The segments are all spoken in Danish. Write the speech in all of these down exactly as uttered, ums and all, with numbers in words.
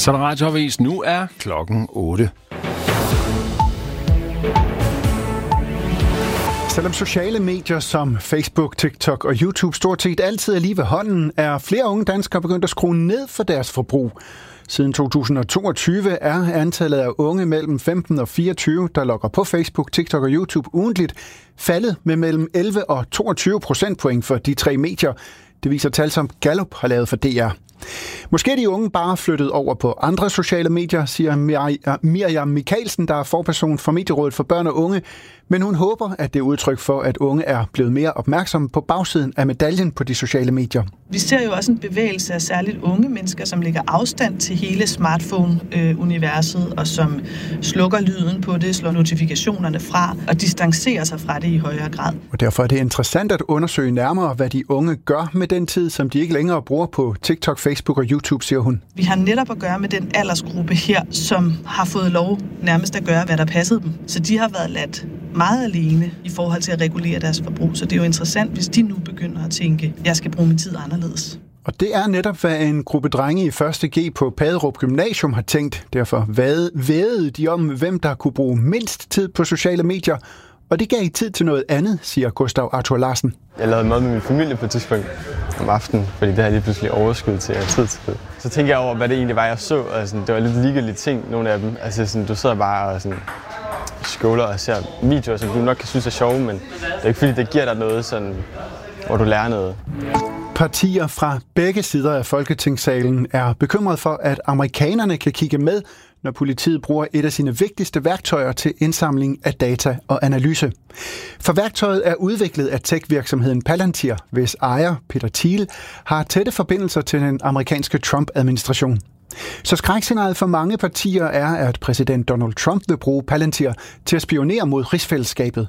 Så er der radioavis. Nu er klokken otte. Selvom sociale medier som Facebook, TikTok og YouTube stort set altid er lige ved hånden, er flere unge danskere begyndt at skrue ned for deres forbrug. Siden to tusind og toogtyve er antallet af unge mellem femten og fireogtyve, der logger på Facebook, TikTok og YouTube ugentligt, faldet med mellem elleve og toogtyve procentpoint for de tre medier. Det viser tal, som Gallup har lavet for D R. Måske er de unge bare flyttet over på andre sociale medier, siger Miriam Michaelsen, der er forperson for Medierådet for Børn og Unge. Men hun håber, at det er udtryk for, at unge er blevet mere opmærksomme på bagsiden af medaljen på de sociale medier. Vi ser jo også en bevægelse af særligt unge mennesker, som lægger afstand til hele smartphone-universet, og som slukker lyden på det, slår notifikationerne fra og distancerer sig fra det i højere grad. Og derfor er det interessant at undersøge nærmere, hvad de unge gør med den tid, som de ikke længere bruger på TikTok, Facebook og YouTube, siger hun. Vi har netop at gøre med den aldersgruppe her, som har fået lov nærmest at gøre, hvad der passede dem. Så de har været ladt meget alene i forhold til at regulere deres forbrug. Så det er jo interessant, hvis de nu begynder at tænke, jeg skal bruge min tid anderledes. Og det er netop, hvad en gruppe drenge i første G på Paderup Gymnasium har tænkt. Derfor vædede de om, hvem der kunne bruge mindst tid på sociale medier. Og det gav I tid til noget andet, siger Gustav Arthur Larsen. Jeg lavede mad med min familie på et tidspunkt om aftenen, fordi det havde lige pludselig overskud til at tid til det. Så tænkte jeg over, hvad det egentlig var, jeg så. Altså, det var lidt ligegyldige ting, nogle af dem. Altså, sådan, du sidder bare og sådan, scroller og ser videoer, som du nok kan synes er sjove, men det er ikke fordi, det giver dig noget, sådan, hvor du lærer noget. Partier fra begge sider af Folketingssalen er bekymret for, at amerikanerne kan kigge med, når politiet bruger et af sine vigtigste værktøjer til indsamling af data og analyse. For værktøjet er udviklet af tech-virksomheden Palantir, hvis ejer, Peter Thiel, har tætte forbindelser til den amerikanske Trump-administration. Så skrækscenariet for mange partier er, at præsident Donald Trump vil bruge Palantir til at spionere mod rigsfællesskabet.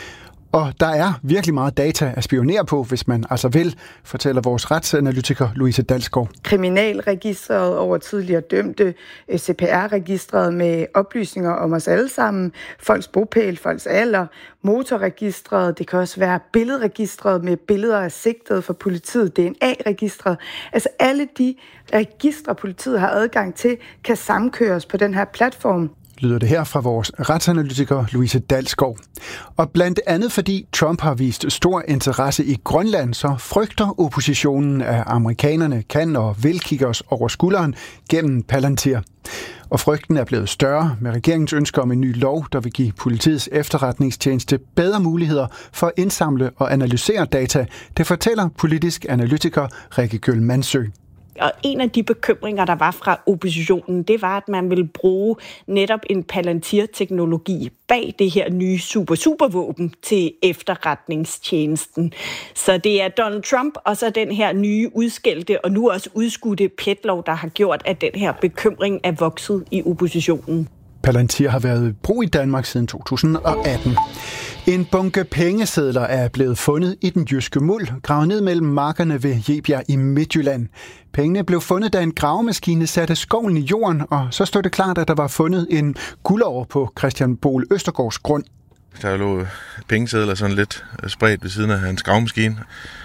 Og der er virkelig meget data at spionere på, hvis man altså vil, fortæller vores retsanalytiker Louise Dalsgaard. Kriminalregistret over tidligere dømte, C P R-registret med oplysninger om os alle sammen, folks bopæl, folks alder, motorregistret, det kan også være billedregistret med billeder af sigtede for politiet, D N A-registret. Altså alle de registre, politiet har adgang til, kan samkøres på den her platform. Lyder det her fra vores retsanalytiker Louise Dalsgaard. Og blandt andet fordi Trump har vist stor interesse i Grønland, så frygter oppositionen, at amerikanerne kan og vil kigge os over skulderen gennem Palantir. Og frygten er blevet større med regeringens ønsker om en ny lov, der vil give politiets efterretningstjeneste bedre muligheder for at indsamle og analysere data. Det fortæller politisk analytiker Rikke Gjøl Mansø. Og en af de bekymringer, der var fra oppositionen, det var, at man ville bruge netop en Palantir-teknologi bag det her nye super-supervåben til efterretningstjenesten. Så det er Donald Trump og så den her nye udskældte og nu også udskudte PET-lov, der har gjort, at den her bekymring er vokset i oppositionen. Palantir har været i brug i Danmark siden to tusind og atten. En bunke pengesedler er blevet fundet i den jyske muld, gravet ned mellem markerne ved Jebjerg i Midtjylland. Pengene blev fundet, da en gravemaskine satte skovlen i jorden, og så stod det klart, at der var fundet en guldår på Christian Bol Østergaards grund. Der lå pengesedler sådan lidt spredt ved siden af hans gravemaskine.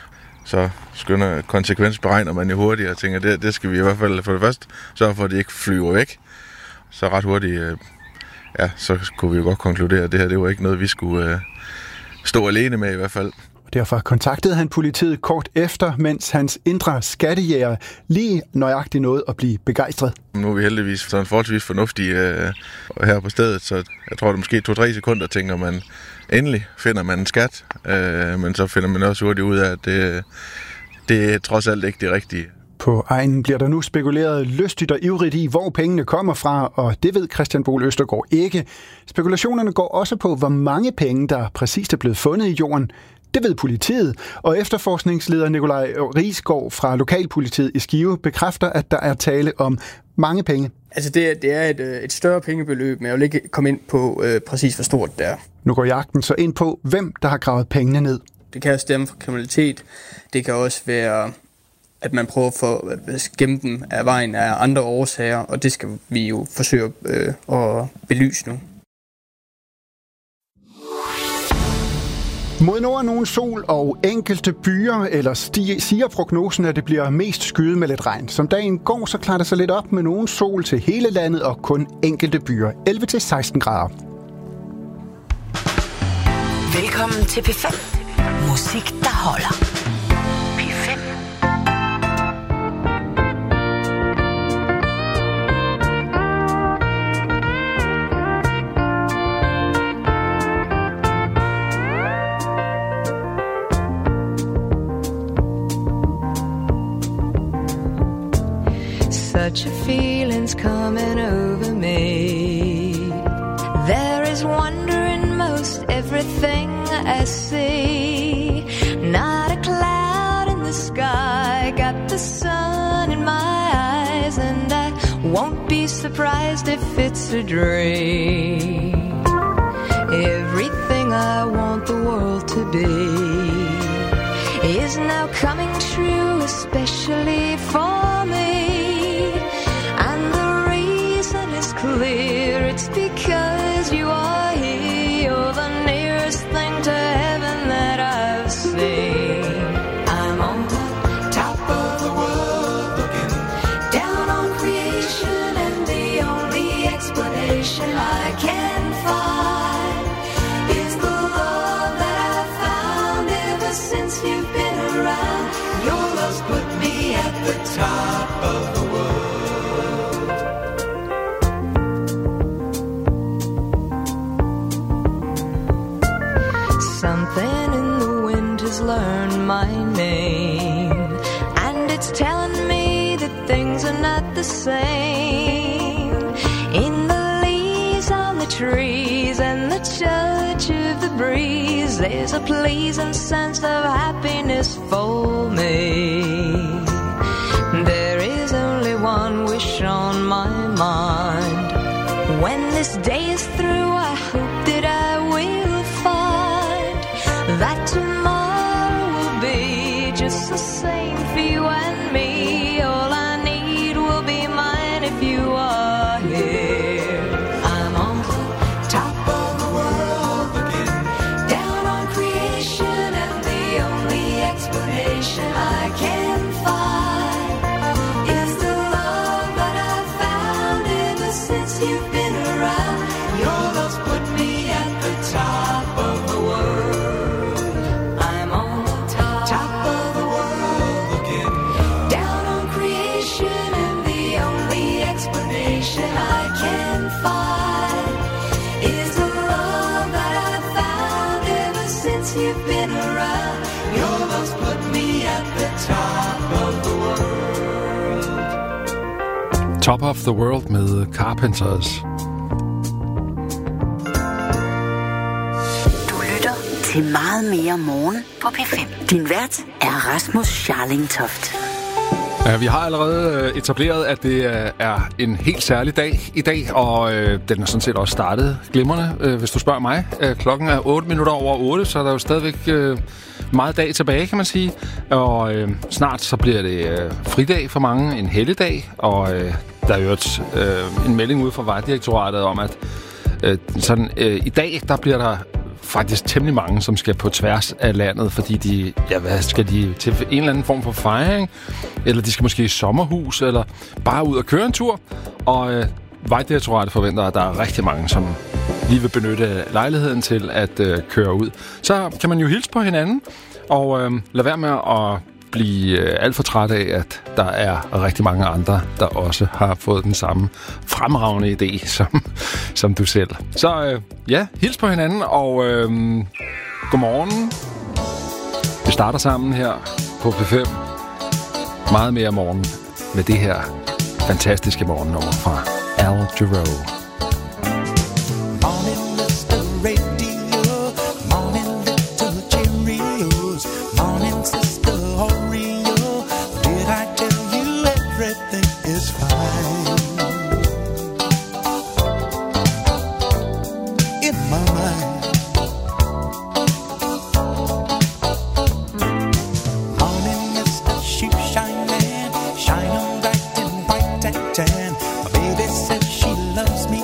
Så skynder konsekvensberegner man jo hurtigt og tænker, det, det skal vi i hvert fald for det første sørge for, at de ikke flyver væk. Så ret hurtigt, ja, så kunne vi jo godt konkludere, at det her det var ikke noget, vi skulle øh, stå alene med i hvert fald. Derfor kontaktede han politiet kort efter, mens hans indre skattejæger lige nøjagtigt nåede at blive begejstret. Nu er vi heldigvis sådan forholdsvis fornuftige øh, her på stedet, så jeg tror, det måske to-tre sekunder tænker man, endelig finder man en skat, øh, men så finder man også hurtigt ud af, at det, det er trods alt ikke det rigtige. På egnen bliver der nu spekuleret lystigt og ivrigt i, hvor pengene kommer fra, og det ved Christian Bol Østergaard ikke. Spekulationerne går også på, hvor mange penge, der præcist er blevet fundet i jorden. Det ved politiet, og efterforskningsleder Nikolaj Rigsgaard fra Lokalpolitiet i Skive bekræfter, at der er tale om mange penge. Altså det, det er et, et større pengebeløb, men jeg vil ikke komme ind på øh, præcis, hvor stort det er. Nu går jagten så ind på, hvem der har gravet pengene ned. Det kan stemme for kriminalitet. Det kan også være, at man prøver for at gemme dem af vejen af andre årsager, og det skal vi jo forsøge øh, at belyse nu. Mod nord nogen sol og enkelte byer, eller stiger, siger prognosen, at det bliver mest skyet med lidt regn. Som dagen går, så klarer det sig lidt op med nogen sol til hele landet og kun enkelte byer. elleve til seksten grader. Velkommen til P fem. Musik, der holder. P fem. Such a feeling's coming over me. There is wonder in most everything I see. Not a cloud in the sky, got the sun in my eyes, and I won't be surprised if it's a dream. Everything I want the world to be is now coming true, especially for me. Clear, it's because you are here. You're the nearest thing to heaven that I've seen. I'm on the top of the world, looking down on creation, and the only explanation I can find is the love that I've found ever since you've been around. Your love's put me at the top of the world. Something in the wind has learned my name, and it's telling me that things are not the same. In the leaves on the trees and the touch of the breeze, there's a pleasing sense of happiness for me. There is only one wish on my mind. When this day is through, I hope that I will find that tomorrow will be just the same for you and me. All I need will be mine if you are here. I'm on the top of the world, looking down on creation, and the only explanation I can find is the love that I've found ever since you've been around. Your love's put me at the top of the world. I can find is the love that I've found ever since you've been around. Your love's put me at the top of the world. Top of the World med Carpenters. Du lytter til Meget mere morgen på P fem. Din vært er Rasmus Scharling Toft. Vi har allerede etableret, at det er en helt særlig dag i dag, og den er sådan set også startet glimrende, hvis du spørger mig. Klokken er otte minutter over otte, så er der jo stadigvæk meget dag tilbage, kan man sige. Og snart så bliver det fridag for mange, en helligdag, og der er jo et, en melding ude fra Vejdirektoratet om, at sådan, i dag der bliver der faktisk temmelig mange, som skal på tværs af landet, fordi de, ja, hvad skal de til en eller anden form for fejring, eller de skal måske i sommerhus, eller bare ud og køre en tur. Og øh, Vejdirektoratet forventer, at der er rigtig mange, som lige vil benytte lejligheden til at øh, køre ud. Så kan man jo hilse på hinanden, og øh, lade være med at blive øh, alt for træt af, at der er rigtig mange andre, der også har fået den samme fremragende idé, som, som du selv. Så øh, ja, hils på hinanden, og øh, godmorgen. Vi starter sammen her på P fem. Meget mere morgen med det her fantastiske morgennummer fra Al Jarreau. Shine on bright and white and tan. My baby says she loves me.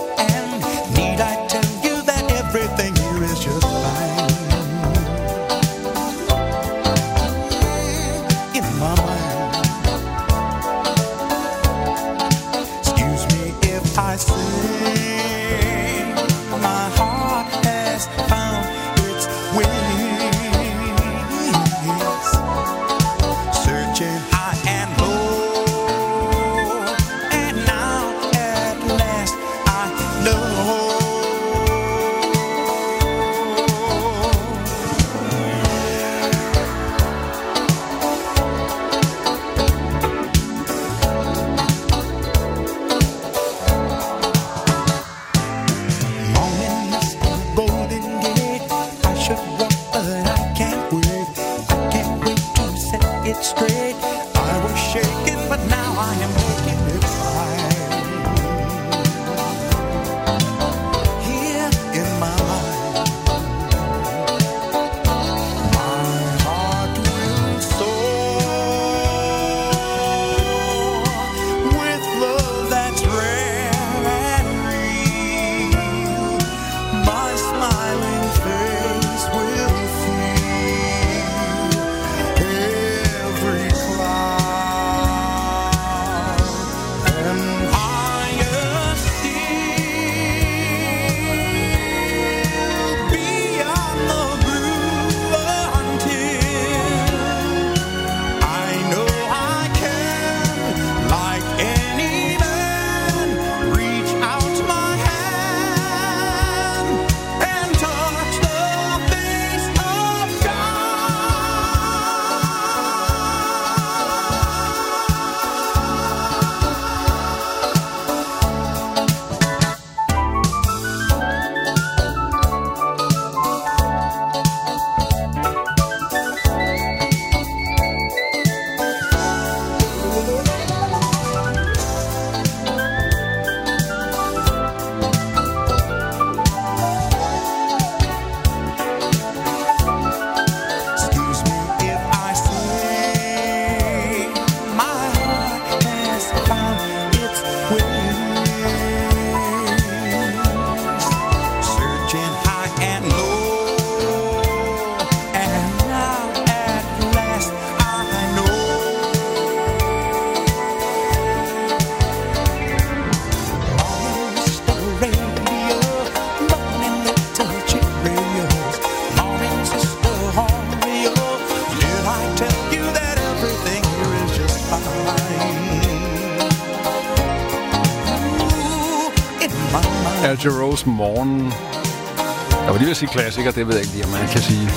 it straight. I was shaking, but now I am making it right. Here in my mind, my heart will soar with love that's rare and real. My smiling face will feel every cloud and higher still beyond the blue until I know I can, like any man, reach out my hand and touch the face of Excuse me if I say my heart has found its wings, searching high and low, and now at last I know. Morning, Mister Radio, morning, little Cheerios, morning, Sister Oreo. Did I tell you that everything here is just fine? Ooh, in my mind. Alger Rose, Morgen. Jeg var lige ved at sige klassiker, det ved jeg ikke lige, om man kan sige.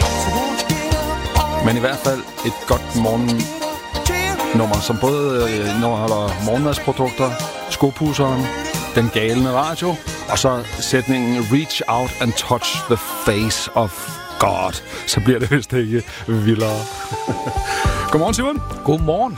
Men i hvert fald et godt morgennummer, som både øh, indeholder morgenmadsprodukter, skopusseren, den galne radio, og så sætningen Reach out and touch the face of God. Så bliver det vist ikke vildere. Godmorgen, Simon. Godmorgen.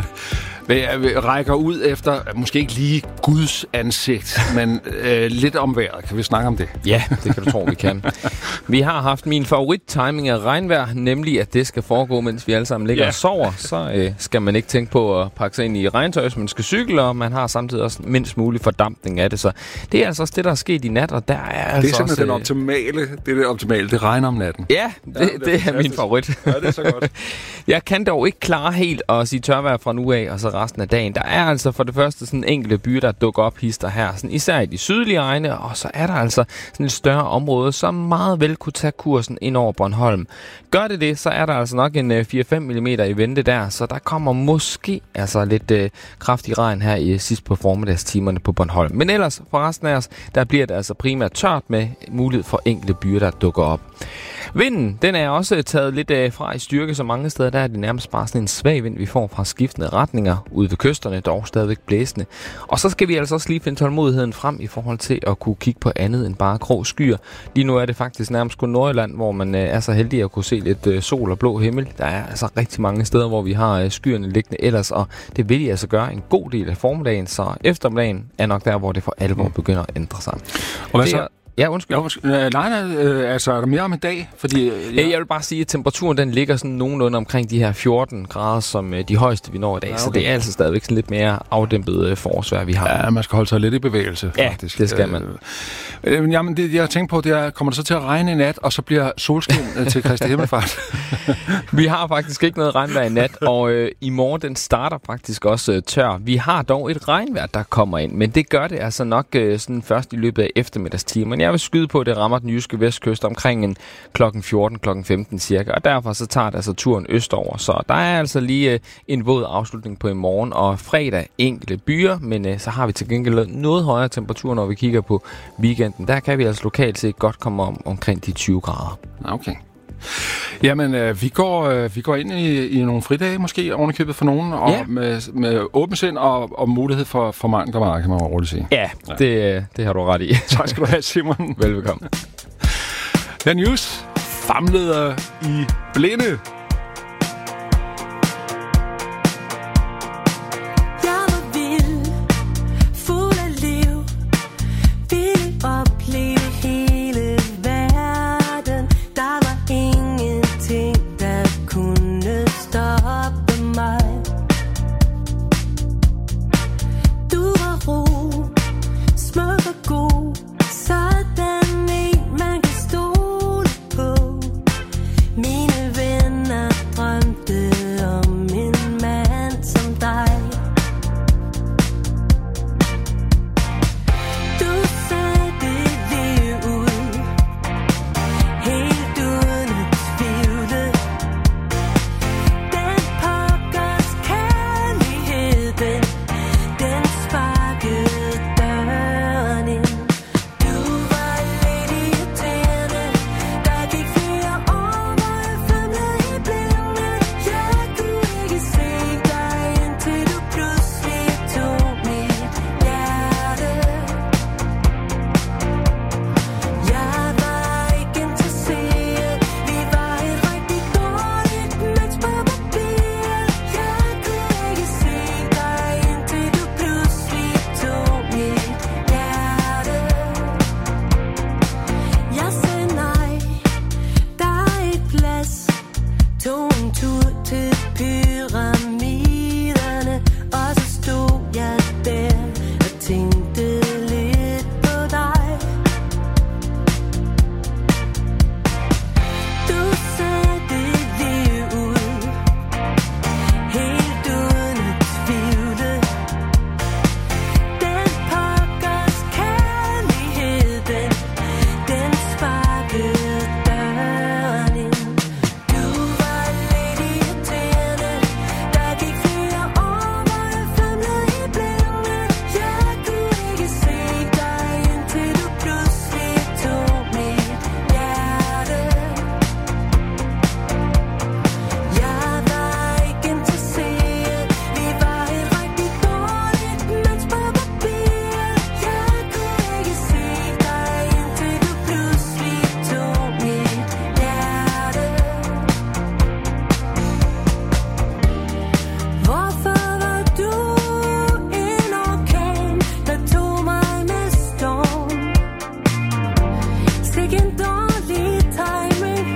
Vi rækker ud efter, måske ikke lige Guds ansigt, men øh, lidt om vejret. Kan vi snakke om det? Ja, det kan du tro, vi kan. Vi har haft min favorit-timing af regnvejr, nemlig at det skal foregå, mens vi alle sammen ligger Ja. og sover. Så øh, skal man ikke tænke på at pakke sig ind i regntøj, så man skal cykle, og man har samtidig også mindst mulig fordampning af det. Så det er altså også det, der er sket i nat, og der er altså Det er simpelthen også, den optimale. Det er det optimale. Det regner om natten. Ja, det, Ja, ja, det det, er det er min favorit. Ja, det er så godt. Jeg kan dog ikke klare helt at sige tørvejr fra nu af, og så resten af dagen. Der er altså for det første sådan enkelte byer, der dukker op hister her, sådan især i de sydlige egne, og så er der altså sådan et større område, som meget vel kunne tage kursen ind over Bornholm. Gør det det, så er der altså nok en øh, fire til fem millimeter i vente der, så der kommer måske altså lidt øh, kraftig regn her i sidst på formiddagstimerne på Bornholm. Men ellers for resten af os, der bliver det altså primært tørt med mulighed for enkelte byer, der dukker op. Vinden, den er også taget lidt øh, fra i styrke, så mange steder der er det nærmest bare sådan en svag vind, vi får fra skiftende retninger ude ved kysterne, dog stadigvæk blæsende. Og så skal vi altså også lige finde tålmodigheden frem i forhold til at kunne kigge på andet end bare grå skyer. Lige nu er det faktisk nærmest kun Nordjylland, hvor man øh, er så heldig at kunne se lidt øh, sol og blå himmel. Der er altså rigtig mange steder, hvor vi har øh, skyerne liggende ellers, og det vil de altså gøre en god del af formiddagen, så eftermiddagen er nok der, hvor det for alvor begynder at ændre sig. Og hvad Det så? er- Ja, undskyld. Ja, undskyld. Øh, nej, nej, øh, altså er der mere om en dag? Fordi, øh, Ja. Jeg vil bare sige, at temperaturen den ligger sådan nogenlunde omkring de her fjorten grader, som øh, de højeste vi når i dag. Ja, Ja, okay. okay. Så det er altså stadigvæk sådan lidt mere afdæmpet øh, forårsvejr, vi har. Ja, man skal holde sig lidt i bevægelse, Ja, faktisk. det skal man. Øh, øh, jamen, det jeg tænker på, det er, kommer det så til at regne i nat, og så bliver solskin øh, til Kristi Himmelfart? Vi har faktisk ikke noget regnvejr i nat, og øh, i morgen den starter faktisk også øh, tør. Vi har dog et regnvejr, der kommer ind, men det gør det altså nok øh, sådan først i løbet af eftermiddagstimen. Jeg vil skyde på, at det rammer den jyske vestkyst omkring en klokken fjorten klokken femten cirka, og derfor så tager det altså turen østover. Så der er altså lige øh, en våd afslutning på i morgen, og fredag enkelte byer, men øh, så har vi til gengæld noget højere temperatur, når vi kigger på weekenden. Der kan vi altså lokalt set godt komme om omkring de tyve grader. Okay. Jamen, øh, vi, går, øh, vi går ind i, i nogle fridage, måske ovenikøbet for nogen, og Ja. med, med åbent sind og, og mulighed for, for mange, der var, kan man roligt sige. Ja, ja. Det, øh, det har du ret i. Tak skal du have, Simon. Velbekomme. The News famlede i blinde. en tur til pyramiderne, og så stod jeg der og tænkte lidt på dig. Du sagde det lige ud, helt uden at tvivle. Den pokkers kærlighed, den, den sparkede døren ind. Du var lidt irriterende, der gik flere år, hvor jeg famlede i blinde. Jeg kunne ikke se dig, indtil du pludselig tog mit hjerte. Jeg var ikke interesseret, vi var et rigtig dårligt match på papiret. Jeg kunne ikke se dig, indtil du pludselig tog mit hjerte. Hvorfor var du en orkan, der tog mig med storm? Sikke en dårlig timing.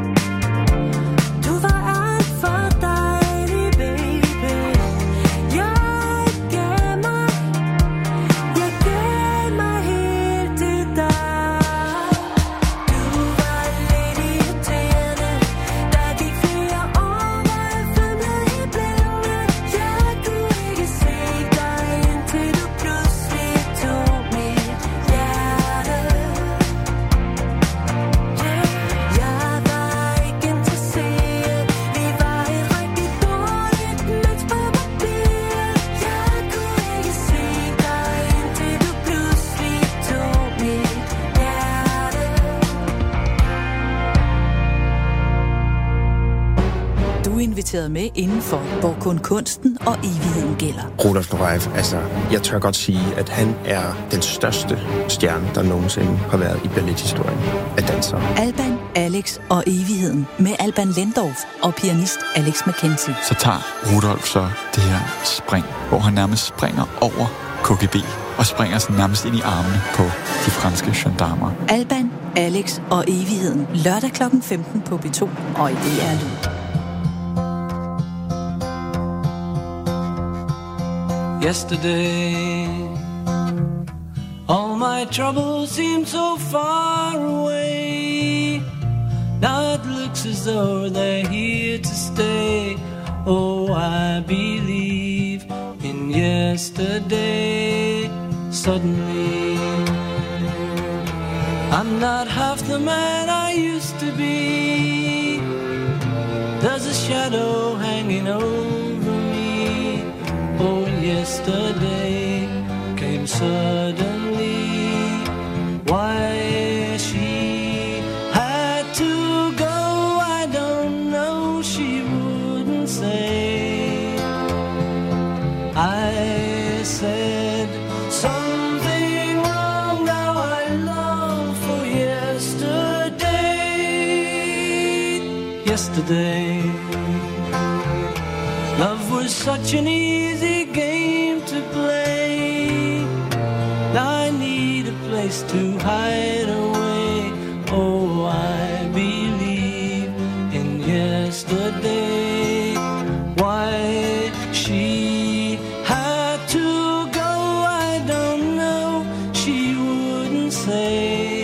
Du var alt for dejlig, baby. Jeg gav mig, jeg gav mig helt til dig. Du var lidt irriterende, der gik flere år, hvor jeg famlede i blinde. Jeg kunne ikke se dig, indtil du pludselig tog mit hjerte. Jeg var ikke interesseret, vi var et rigtig dårligt match på papiret. Jeg kunne ikke se dig, indtil du pludselig tog mit hjerte. Du er inviteret med indenfor, hvor kun kunsten og evigheden gælder. Rudolf Nureyev, altså, jeg tør godt sige, at han er den største stjerne, der nogensinde har været i ballethistorien af dansere. Alban, Alex og evigheden med Alban Lendorf og pianist Alex McKenzie. Så tager Rudolf så det her spring, hvor han nærmest springer over K G B og springer sådan nærmest ind i armene på de franske gendarmer. Alban, Alex og evigheden. Lørdag klokken femten på B to og i D R Lyd. Yesterday, all my troubles seem so far away. Now it looks as though they're here to stay. Oh, I believe in yesterday. Suddenly, I'm not half the man I used to be. There's a shadow hanging over me. Oh, yesterday came suddenly. Why she had to go, I don't know, she wouldn't say. I said something wrong, now I long for yesterday. Yesterday, love was such an easy game to play. Now I need a place to hide away. Oh, I believe in yesterday. Why she had to go, I don't know, she wouldn't say.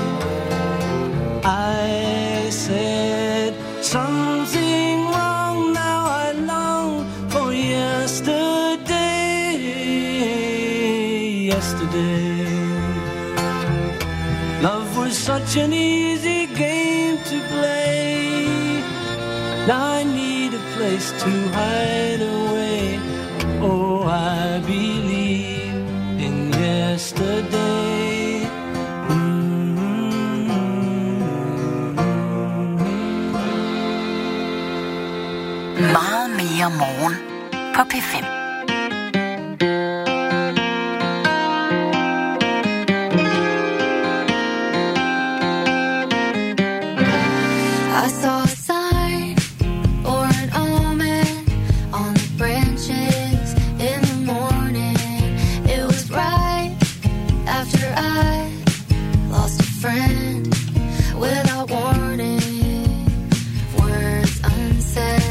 I said something wrong, now I long for yesterday. Yesterday, love was such an easy game to play. Now I need a place to hide away. Oh, I believe in yesterday. Meget mere morgen på P fem. I saw a sign or an omen on the branches in the morning. It was right after I lost a friend without warning. Words unsaid.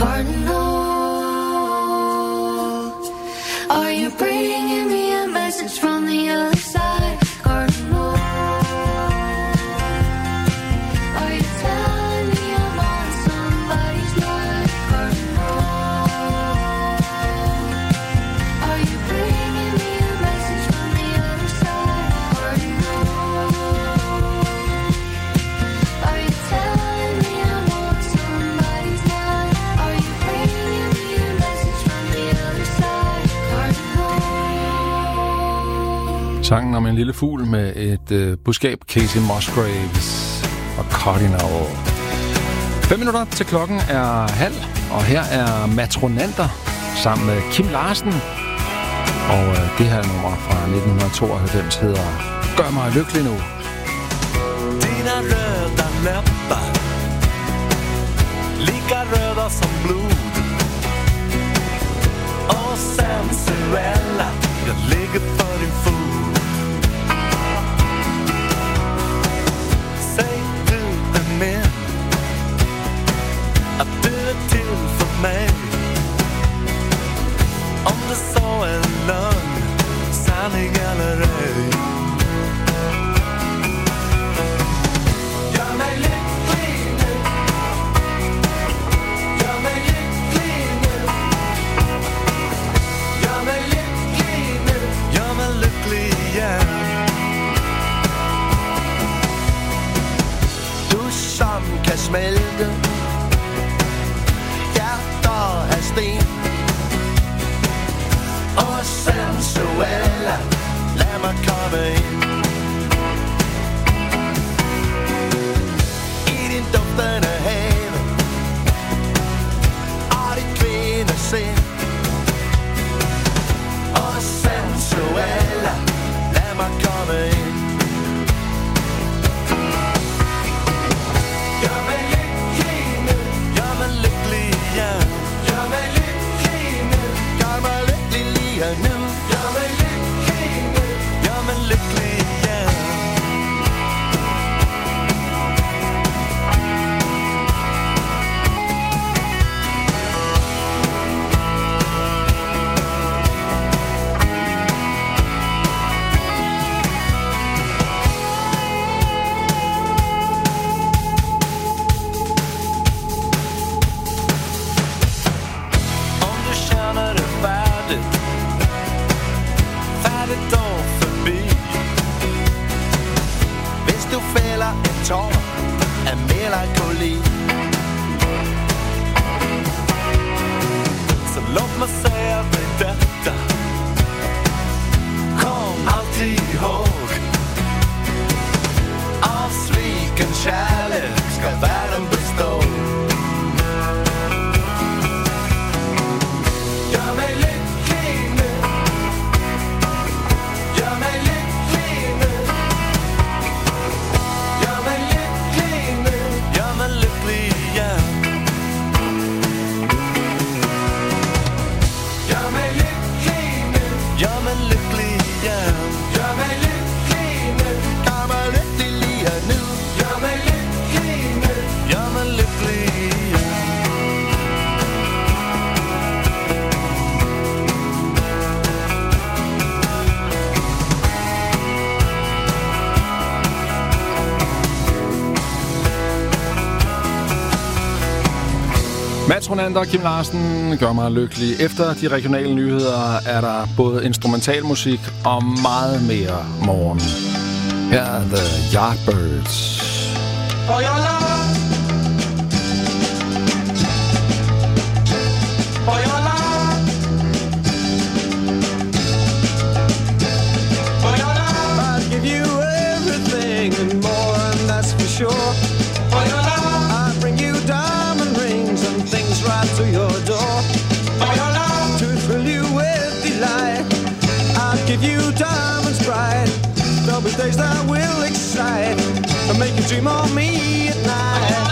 Cardinal, are you bringing me a message from the other side? Cardinal, are you telling me I'm on somebody's line? Cardinal, are you bringing me a message from the other side? Cardinal, are you telling me I'm on somebody's line? Are you bringing me a message from the other side? Cardinal. Sangen om en lille fugl med et øh, budskab, Casey Musgraves og Cardinal. Fem minutter til klokken er halv, og her er Matronanter sammen med Kim Larsen. Og øh, det her nummer fra nitten tooghalvfems hedder Gør mig lykkelig nu. Dina röda läppar, lika röda som blod. Och sensuella, jag ligger för din fot. Säg du är min, att du är till för mig. Om det så är lögn, sanning eller ej. Gör mig lycklig nu, gör mig lycklig nu, gör mig lycklig nu, gör mig lycklig igen. Duschen kan smelte, hjerter af sten. Og sensuella, lad mig komme ind. I din duftende have og dit kvindesind. Og sensuella, lad mig komme ind. Gør mig lykkelig nu, gør mig lykkelig, ja. Gør mig lykkelig nu, gør mig lykkelig lige nu. Gør mig lykkelig nu, gør mig lykkelig, ja. Om du känner det färdigt, färdigt då förbi. Hvis du fælder en tår af melankoli, så låt mig säga dig detta. Kom alltid ihåg, av sviken kärlek ska världen bestå. Gör mig lycklig nu, gör mig lycklig nu, gör mig lycklig nu, gör mig lycklig igen. Gör mig lycklig nu, gör mig lycklig igen. Gör mig lycklig nu, gör mig lycklig lige nu. Gör mig lycklig nu, gör mig lycklig igen. Matronanter og Kim Larsen gør mig lykkelig. Efter de regionale nyheder er der både instrumentalmusik og meget mere morgen. Her er The Yardbirds. For your love, for your love, for your love, I'll give you everything and more, and that's for sure. For your love, I'll bring you diamond rings and things right to your door. For your love, to thrill you with delight, I'll give you diamonds bright. There'll be days that will excite and make you dream of me at night.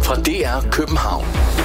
fra D R København.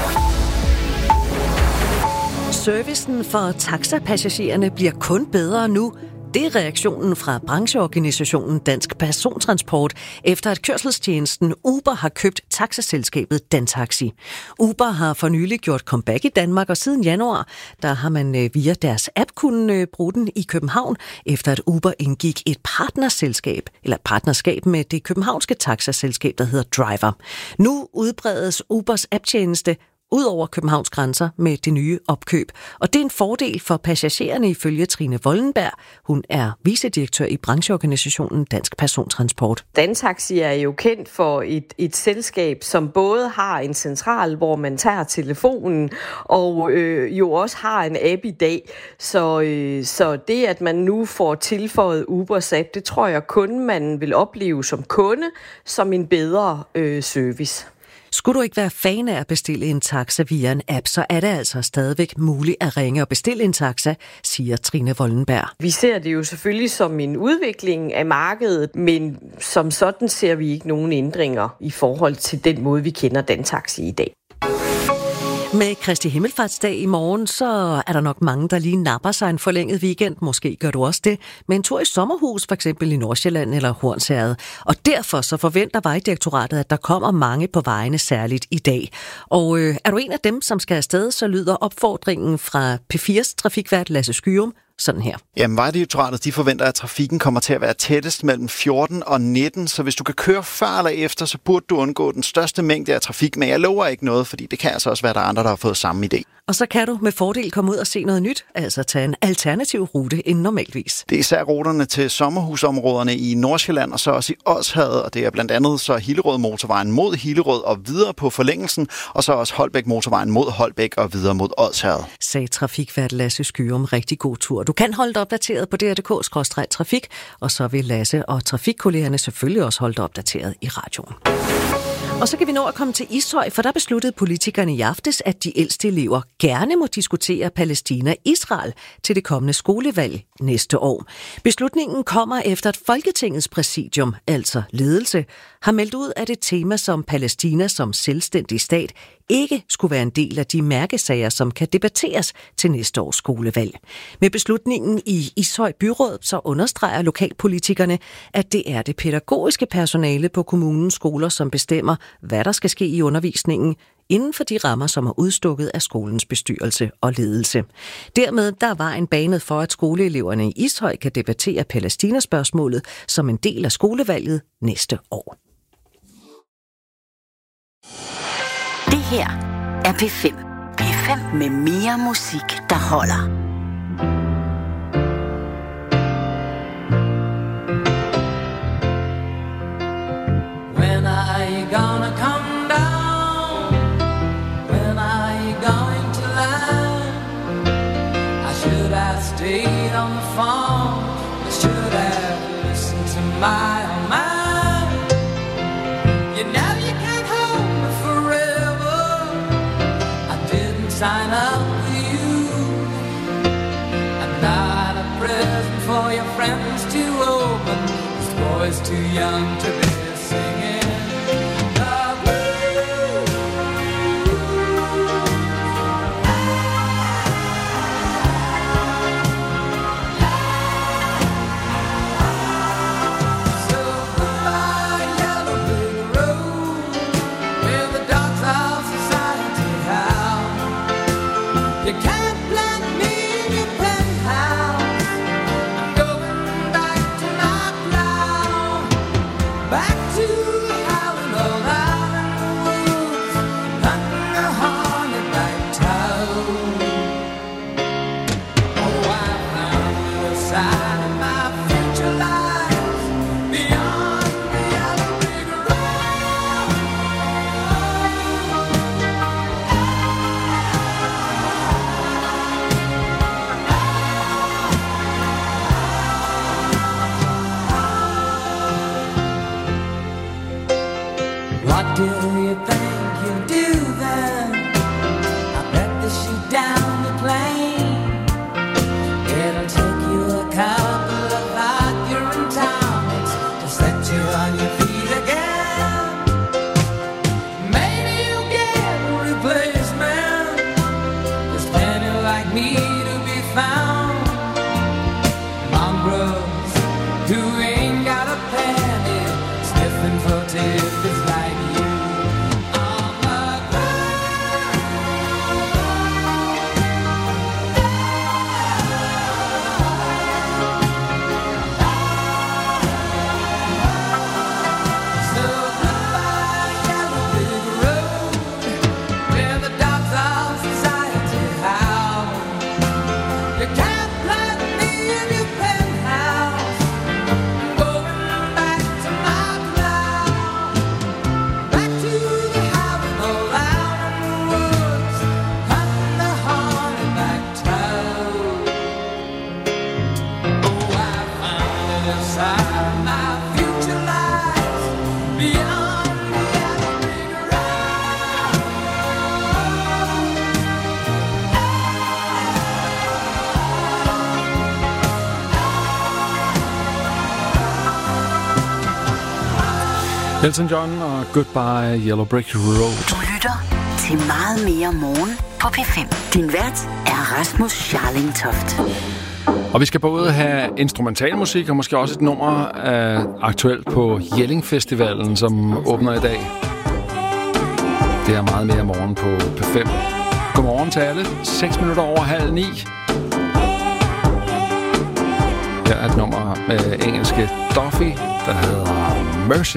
Servicen for taxapassagererne bliver kun bedre nu. Det er reaktionen fra brancheorganisationen Dansk Persontransport, efter at kørselstjenesten Uber har købt taxaselskabet Dantaxi. Uber har for nylig gjort comeback i Danmark, og siden januar, der har man via deres app kunnet bruge den i København, efter at Uber indgik et partnerselskab, eller partnerskab med det københavnske taxaselskab, der hedder Driver. Nu udbredes Ubers apptjeneste ud over Københavns grænser med det nye opkøb. Og det er en fordel for passagererne ifølge Trine Wollenberg. Hun er vicedirektør i brancheorganisationen Dansk Persontransport. Dantaxi er jo kendt for et, et selskab, som både har en central, hvor man tager telefonen, og øh, jo også har en app i dag. Så, øh, så det, at man nu får tilføjet Ubers app, det tror jeg kun, man vil opleve som kunde, som en bedre øh, service. Skulle du ikke være fan af at bestille en taxa via en app, så er det altså stadigvæk muligt at ringe og bestille en taxa, siger Trine Wollenberg. Vi ser det jo selvfølgelig som en udvikling af markedet, men som sådan ser vi ikke nogen ændringer i forhold til den måde, vi kender Dantaxi i dag. Med Kristi Himmelfartsdag i morgen, så er der nok mange, der lige napper sig en forlænget weekend. Måske gør du også det. Med en tur i sommerhus, for eksempel i Nordsjælland eller Hornsherred. Og derfor så forventer Vejdirektoratet, at der kommer mange på vejene særligt i dag. Og øh, er du en af dem, som skal afsted, så lyder opfordringen fra P fire's trafikvært Lasse Skyum sådan her. Jamen, Vejdirektoratet, de forventer, at trafikken kommer til at være tættest mellem fjorten og nitten, så hvis du kan køre før eller efter, så burde du undgå den største mængde af trafik, men jeg lover ikke noget, fordi det kan altså også være, der er andre, der har fået samme idé. Og så kan du med fordel komme ud og se noget nyt, altså tage en alternativ rute end normalvis. Det er især ruterne til sommerhusområderne i Nordsjælland og så også i Odsherred, og det er blandt andet så Hillerød motorvejen mod Hillerød og videre på forlængelsen, og så også Holbæk motorvejen mod Holbæk og videre mod Odsherred. Sagde trafikvært Lasse Skyum. Rigtig god tur. Du kan holde dig opdateret på D R punktum d k skråstreg trafik, og så vil Lasse og trafikkollegerne selvfølgelig også holde dig opdateret i radioen. Og så kan vi nå at komme til Ishøj, for der besluttede politikerne i aftes, at de ældste elever gerne må diskutere Palæstina-Israel til det kommende skolevalg næste år. Beslutningen kommer efter, at Folketingets præsidium, altså ledelse, har meldt ud, at et tema som Palæstina som selvstændig stat ikke skulle være en del af de mærkesager, som kan debatteres til næste års skolevalg. Med beslutningen i Ishøj Byråd så understreger lokalpolitikerne, at det er det pædagogiske personale på kommunens skoler, som bestemmer, hvad der skal ske i undervisningen, inden for de rammer, som er udstukket af skolens bestyrelse og ledelse. Dermed der var en banet for, at skoleeleverne i Ishøj kan debattere Palæstina-spørgsmålet som en del af skolevalget næste år. Det her er P fem. P fem med mere musik, der holder. When are you gonna come down? When are you going to land? I should have stayed on the phone. I should have listened to my own mind. You know you can't hold me forever. I didn't sign up with you. I'm not a present for your friends to open. This boy's too young to be singing. me to be found. Mongrels who ain't got a penny, sniffing for tidbits like you. I'm a So goodbye, yellow brick road, where the dogs of society howl. You can't plant me in your penthouse. I'm going back to my cloud, back to the house all out in the woods, cutting the hornback toad. Oh, I found it inside my future lies beyond the yellow brick road. Elton John og Goodbye Yellow Brick Road. Du lytter til Meget mere morgen på P fem. Din vært er Rasmus Scharling Toft. Og vi skal både have instrumentalmusik og måske også et nummer af aktuelt på Jelling Festivalen, som åbner i dag. Det er Meget mere morgen på P fem. Godmorgen til alle. seks minutter over halv ni. Her er et nummer med engelske Duffy, der hedder Mercy.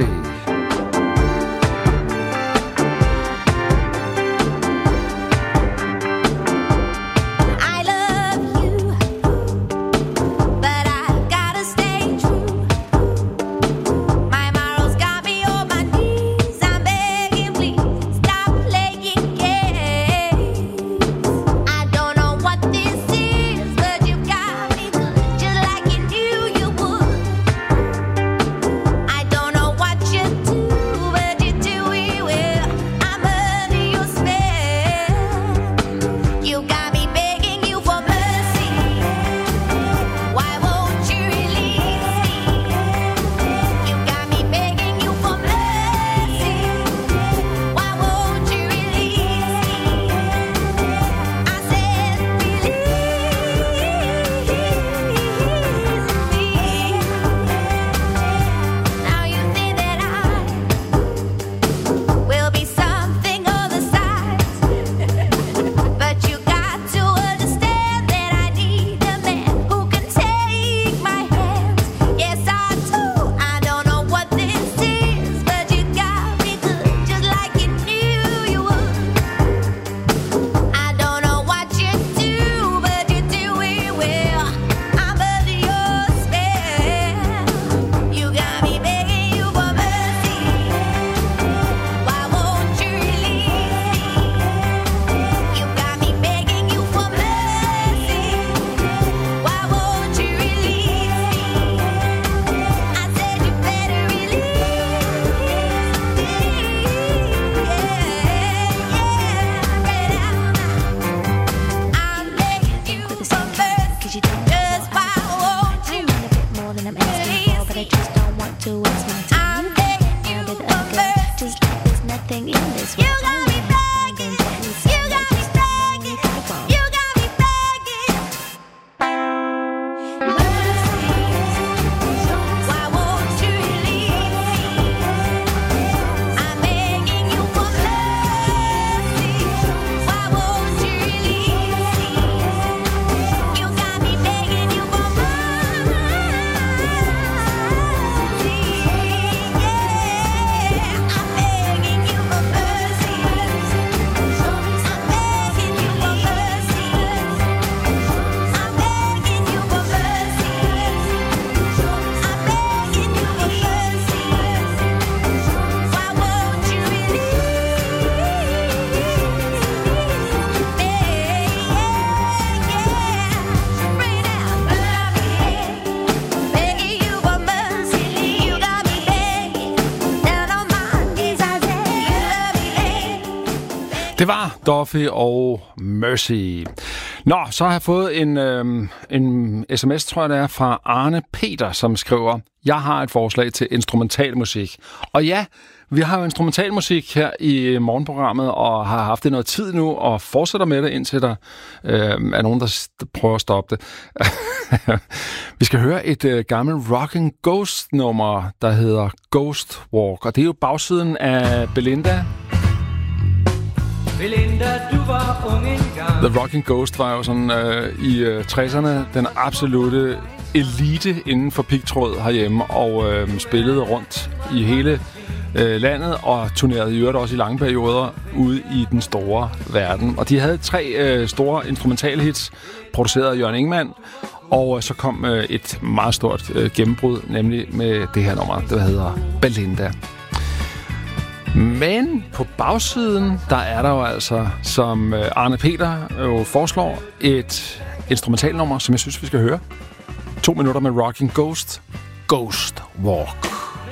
I love you, but I gotta stay true. My morals got me on my knees. I'm begging, please stop playing games. I don't know what this is, but you got me good, just like you knew you would. I don't know what you do, but you do it well. I'm under your spell. You got me begging you for mercy. Why won't you release me? You got me begging you for mercy. Why won't you release me? I said release me. Now you think that I will be something other side, but you got to understand that I need a man who can take my hands. Yes, I do. I don't know what this is, but you got me good, just like you knew you would. I don't know what you do, but you do it well. I'm under your spell. You got me begging you for mercy. Why won't you release me? You got me begging you for mercy. Why won't you release me? I said you better release me. I'm begging you for mercy. Just why won't you More than I'm asking for, but I just don't want to waste my time. I'm begging you With for a girl, mercy. just like there's nothing in this You world. got me begging. You got me begging. You got me begging. Mercy. Why won't you release me? I'm begging you for mercy. Why won't you release me? You got me begging you for mercy. Det var Duffy og Mercy. Nå, så har jeg fået en, øh, en sms, tror jeg det er, fra Arne Peter, som skriver, jeg har et forslag til instrumentalmusik. Og ja, vi har jo instrumentalmusik her i morgenprogrammet, og har haft det noget tid nu, og fortsætter med det, indtil der øh, er nogen, der prøver at stoppe det. Vi skal høre et øh, gammelt Rockin' Ghost-nummer, der hedder Ghost Walk, og det er jo bagsiden af Belinda. Belinda, du var ung engang. The Rockin' Ghost var jo sådan øh, i øh, tresserne den absolutte elite inden for pigtråd herhjemme, og øh, spillede rundt i hele øh, landet, og turnerede i øvrigt også i lange perioder ude i den store verden. Og de havde tre øh, store instrumentalhits, produceret af Jørgen Ingmann, og øh, så kom øh, et meget stort øh, gennembrud, nemlig med det her nummer, der hedder Belinda. Men på bagsiden, der er der jo altså, som Arne Peter jo foreslår, et instrumentalnummer, som jeg synes, vi skal høre. To minutter med Rockin' Ghost. Ghost Walk.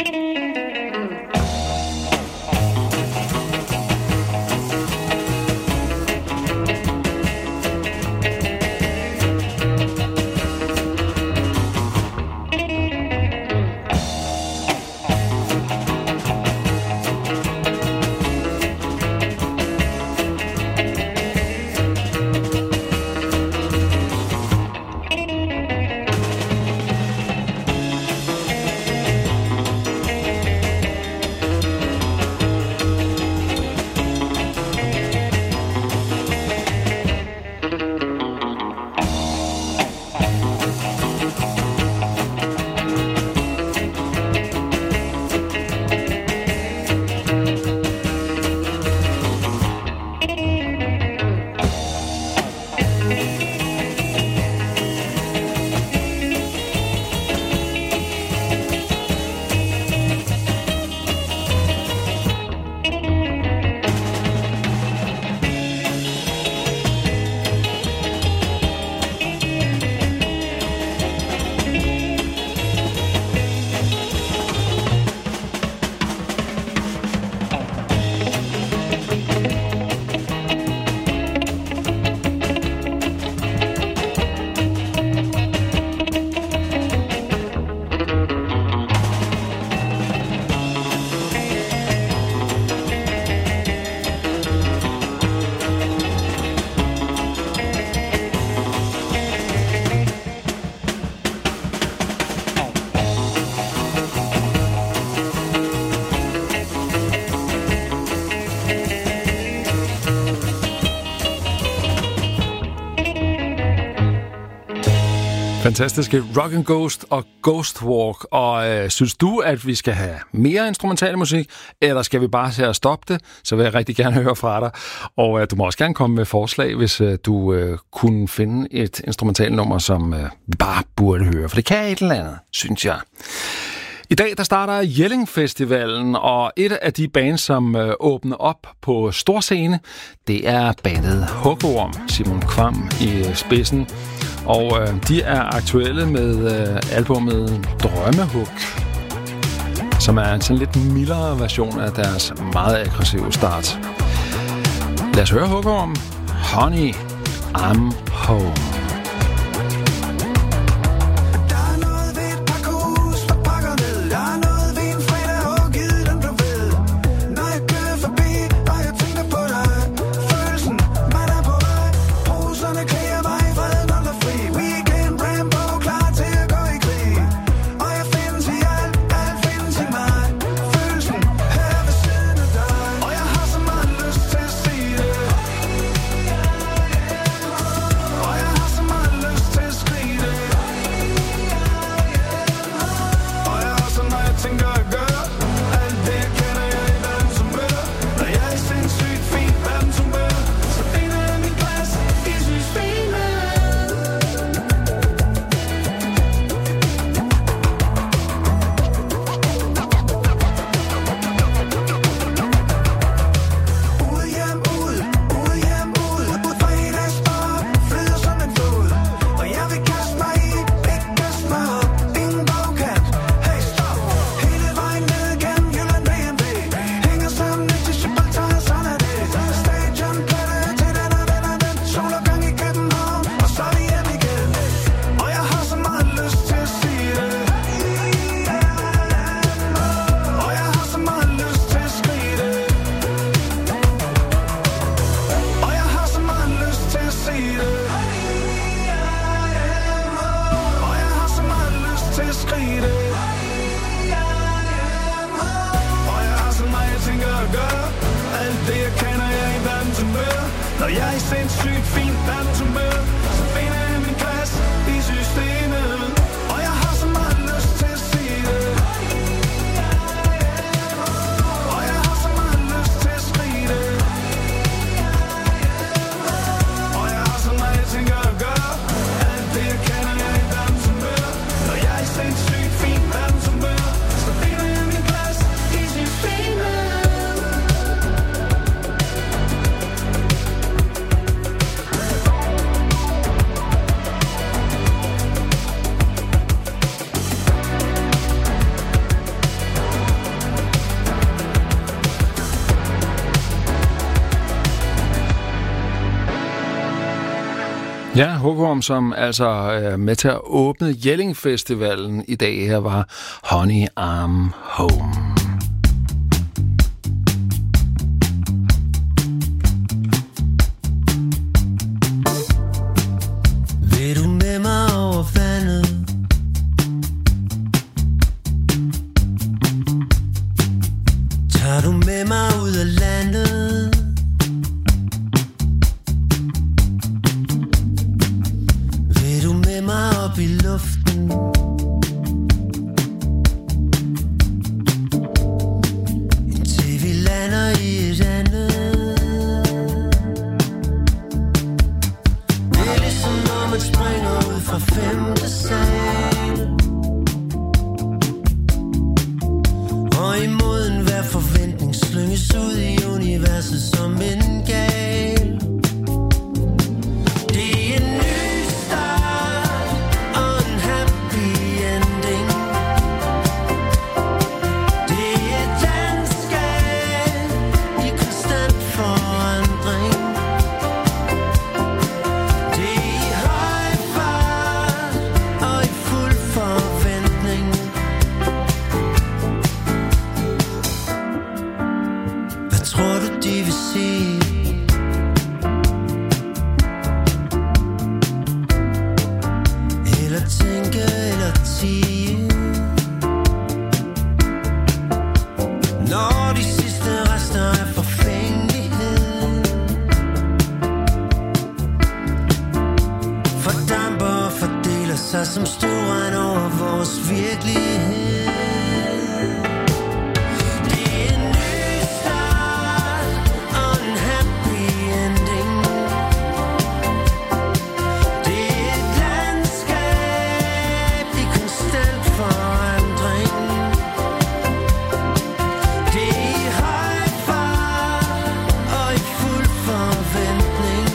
Fantastiske Rockin' Ghost og Ghost Walk. Og øh, synes du, at vi skal have mere instrumental musik, eller skal vi bare se at stoppe det, så vil jeg rigtig gerne høre fra dig. Og øh, du må også gerne komme med forslag, hvis øh, du øh, kunne finde et instrumentalnummer, som øh, vi bare burde høre. For det kan et eller andet, synes jeg. I dag der starter Jelling Festivalen, og et af de bands, som øh, åbner op på storscene, det er bandet Hugorm, Simon Kvam i øh, spidsen. Og øh, de er aktuelle med øh, albumet Drømmehug, som er en sådan lidt mildere version af deres meget aggressive start. Lad os høre Hugorm. Honey, I'm home. Og jeg har det jeg kender jeg i verdenshumør. Når jeg er i sindssygt fint verdenshumør, så finder jeg min plads i systemet. Og jeg har så meget lyst til at sige det. Og jeg har så meget lyst til at skrige det. Og jeg har så meget jeg tænker at gøre. Alt det jeg kender jeg i verdenshumør. Når jeg er i sindssygt fint verdenshumør, så finder jeg min plads i systemet. Ja, Hugorm, som altså er med til at åbne Jelling Festivalen i dag, her var Honey I'm Home. Vil du med mig over vandet? Tager du med mig ud af landet? Vil du med mig op i luften? Indtil vi lander i et andet. Det er ligesom når man springer ud fra femte sal, og imod enhver forventning slynges ud i universet som en gal. Det er en ny start og en happy ending. Det er et landskab i konstant forandring. Det er i høj fart og i fuld forventning. Hvad tror du de vil sige? Eller tænke eller tie? Når de sidste rester af forfængelighed fordamper og fordeler sig som storregn over vores virkelighed. Det er en ny start og en happy ending. Det er et landskab i konstant forandring. Det er i høj fart og i fuld forventning.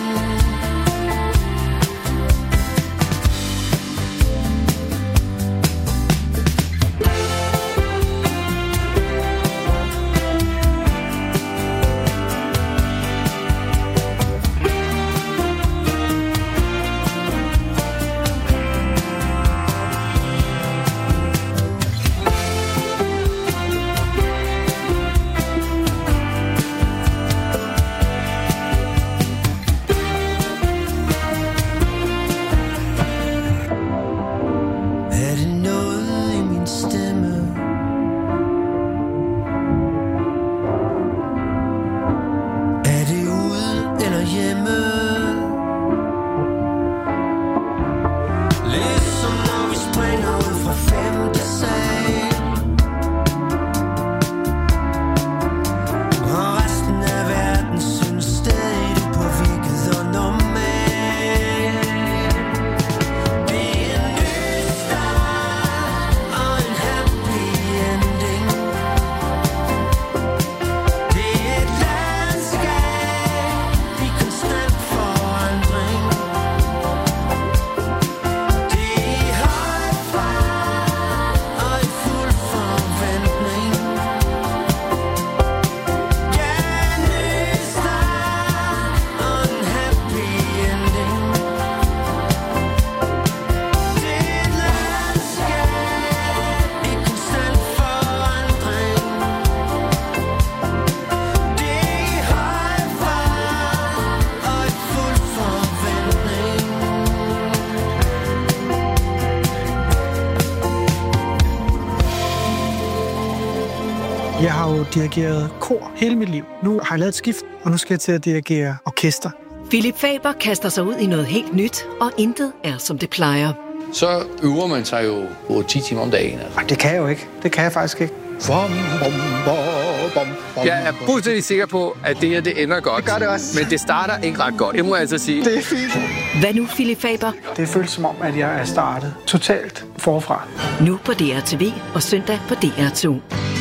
Jeg har jo dirigeret kor hele mit liv. Nu har jeg lavet et skift, og nu skal jeg til at dirigere orkester. Philip Faber kaster sig ud i noget helt nyt, og intet er som det plejer. Så øver man sig jo otte ti timer om dagen. Nej, det kan jeg jo ikke. Det kan jeg faktisk ikke. Bom, bom, bom, bom, bom. Jeg er fuldstændig sikker på, at det her det ender godt. Det gør det også. Men det starter ikke ret godt, det må jeg altså sige. Det er fint. Hvad nu, Philip Faber? Det føles som om, at jeg er startet totalt forfra. Nu på D R T V og søndag på D R to.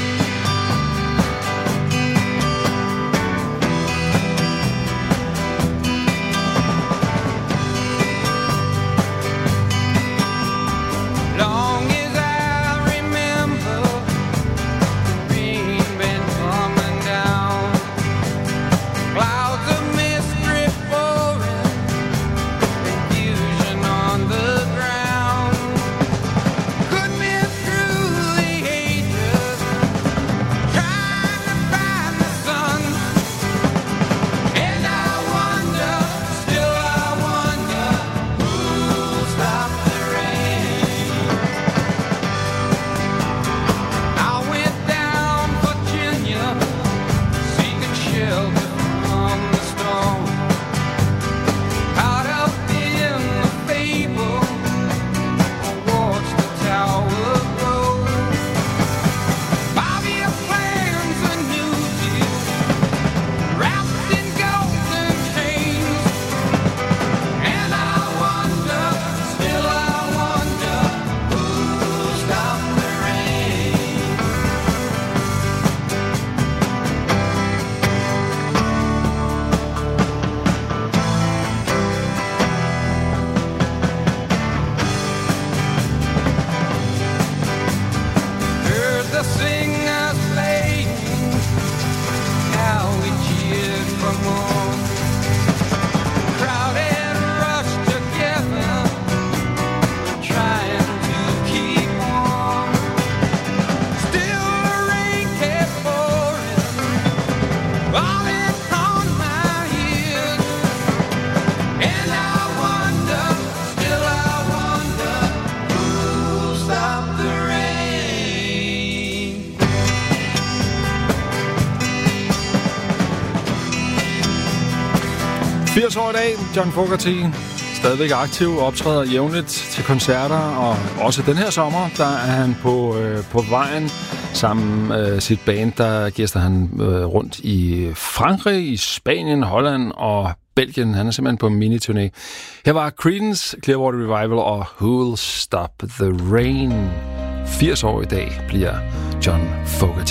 firs år i dag, John Fogerty. Stadigvæk aktiv, optræder jævnligt til koncerter, og også den her sommer, der er han på, øh, på vejen sammen med øh, sit band, der gæster han øh, rundt i Frankrig, i Spanien, Holland og Belgien. Han er simpelthen på en mini-turné. Her var Creedence Clearwater Revival og Who'll Stop the Rain. firs år i dag bliver John Fogerty.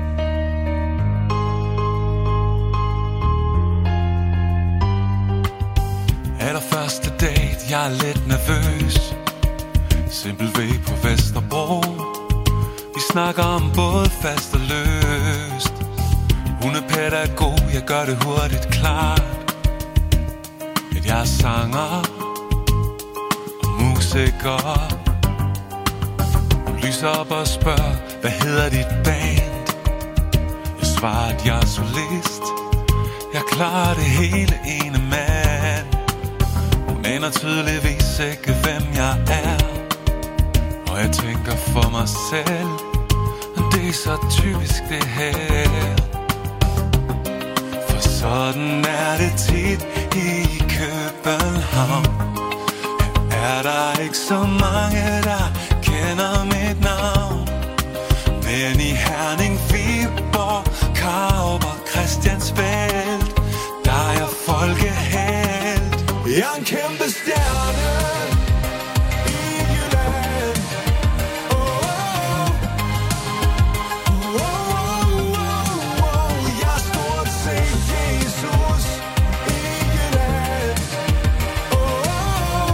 Allerførste date, jeg er lidt nervøs. Simpel V på Vesterbro. Vi snakker om både fast og løst. Hun er pædagog, jeg gør det hurtigt klart, at jeg er sanger og musiker. Hun lyser op og spørger, hvad hedder dit band? Jeg svarer, at jeg er solist. Jeg klarer det hele ene mand. Hun aner tydeligvis ikke, hvem jeg er, og jeg tænker for mig selv, det er så typisk det her. For sådan er det tit i København. Er der ikke så mange, der kender mit navn, men i Herning, Viborg, Karup og Christiansfeld, der er jeg folkehelt. Jeg er en kæmpe stjerne i Jylland. Oh, oh, oh, oh, oh, oh. Jeg er stort set Jesus i Jylland. Oh, oh,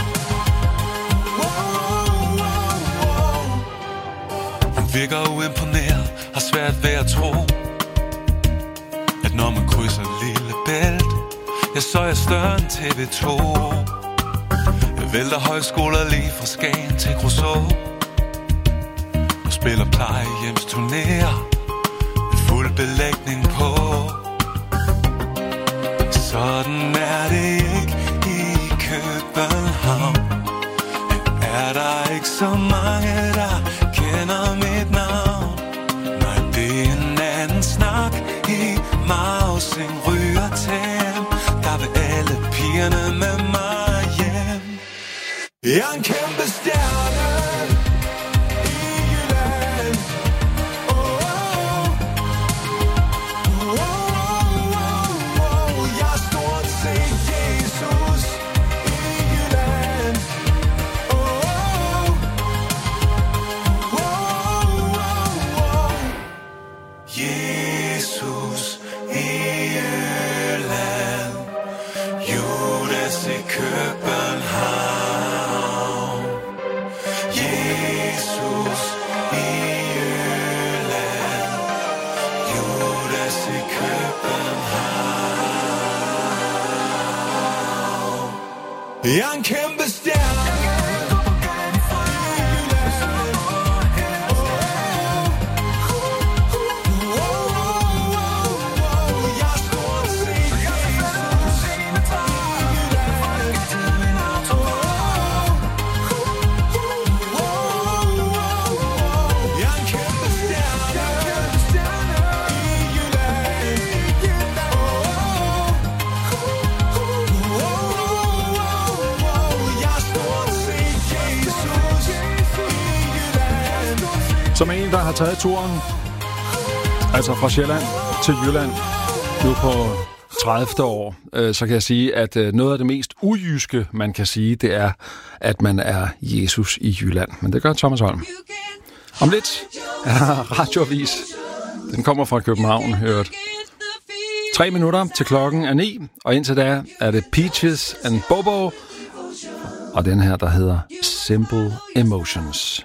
oh, oh, oh. Hun virker uimponeret, har svært ved at tro, at når man krydser Lillebælt, jeg så er større end T V to. Jeg vælter højskoler lige fra Skagen til Kruså, og spiller plejehjemsturnéer med fuld belægning på. Sådan er det ikke i København. Er der ikke så mange, der kender mit navn? Nej, det er Jeg er en kæmpe stjerne i Jylland. Oh, oh, oh, oh, oh. Jeg er stort set Jesus i Jylland. Oh, oh, oh, oh, oh. Jesus i Jylland. Judas i København. Jeg er en kæmpe stjerne. Som en, der har taget turen, altså fra Sjælland til Jylland, nu på tredivte år, øh, så kan jeg sige, at øh, noget af det mest ujyske, man kan sige, det er, at man er Jesus i Jylland. Men det gør Thomas Holm. Om lidt er der radioavis. Den kommer fra København, hørt. Tre minutter til klokken er ni, og indtil da er det Peaches and Bobo, og den her, der hedder Simple Emotions.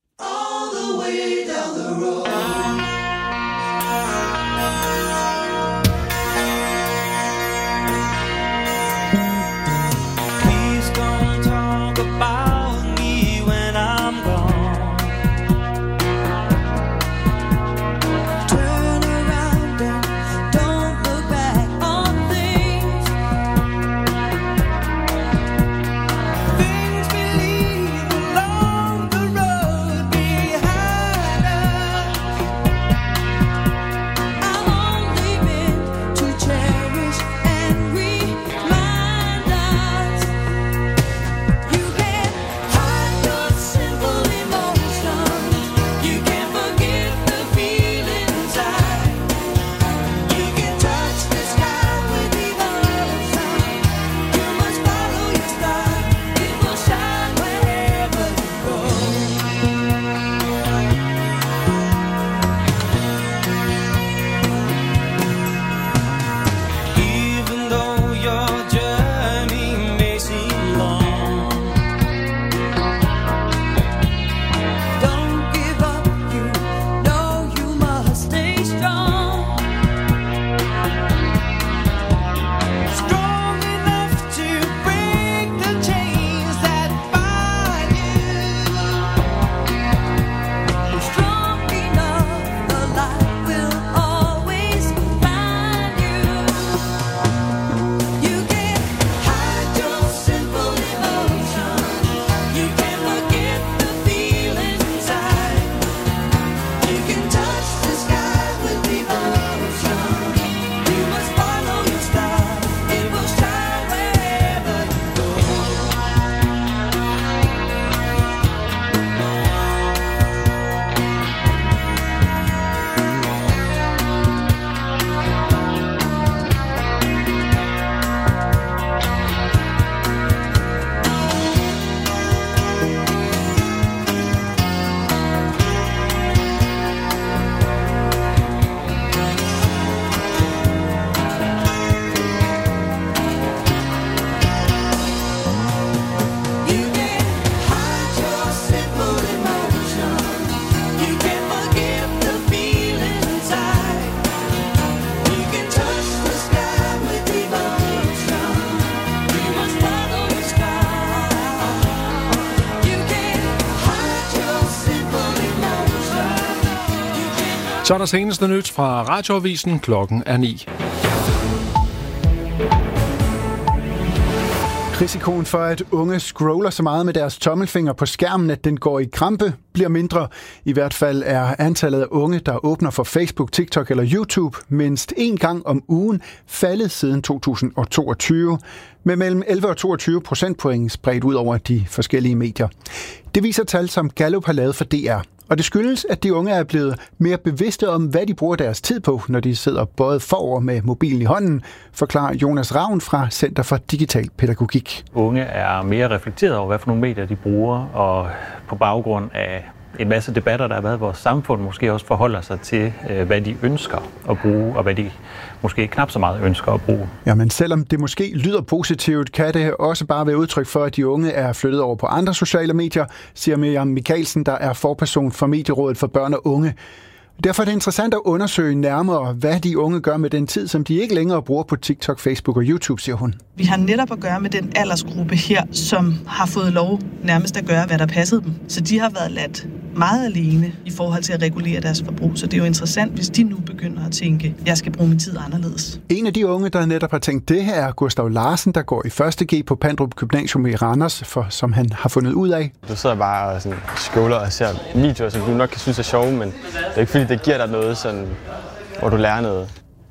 Så er der seneste nyt fra Radioavisen. Klokken er ni. Risikoen for, at unge scroller så meget med deres tommelfinger på skærmen, at den går i krampe, bliver mindre. I hvert fald er antallet af unge, der åbner for Facebook, TikTok eller YouTube, mindst en gang om ugen faldet siden to tusind og toogtyve, med mellem elleve og toogtyve procentpoint spredt ud over de forskellige medier. Det viser tal, som Gallup har lavet for D R. Og det skyldes, at de unge er blevet mere bevidste om, hvad de bruger deres tid på, når de sidder både forover med mobilen i hånden, forklarer Jonas Ravn fra Center for Digital Pædagogik. Unge er mere reflekteret over, hvad for nogle medier de bruger, og på baggrund af en masse debatter, der har været i vores samfund, måske også forholder sig til, hvad de ønsker at bruge, og hvad de måske knap så meget ønsker at bruge. Jamen selvom det måske lyder positivt, kan det også bare være udtryk for, at de unge er flyttet over på andre sociale medier, siger Miriam Mikkelsen, der er forperson for Medierådet for Børn og Unge. Derfor er det interessant at undersøge nærmere, hvad de unge gør med den tid, som de ikke længere bruger på TikTok, Facebook og YouTube, siger hun. Vi har netop at gøre med den aldersgruppe her, som har fået lov nærmest at gøre, hvad der passede dem. Så de har været ladt meget alene i forhold til at regulere deres forbrug. Så det er jo interessant, hvis de nu begynder at tænke, jeg skal bruge min tid anderledes. En af de unge, der netop har tænkt det her, er Gustav Larsen, der går i første G på Pandrup Gymnasium i Randers, for, som han har fundet ud af. Du sidder bare og sådan scroller og ser videoer, som du nok kan synes er sjove, men det er ikke fordi, det giver dig noget, sådan, hvor du lærer noget.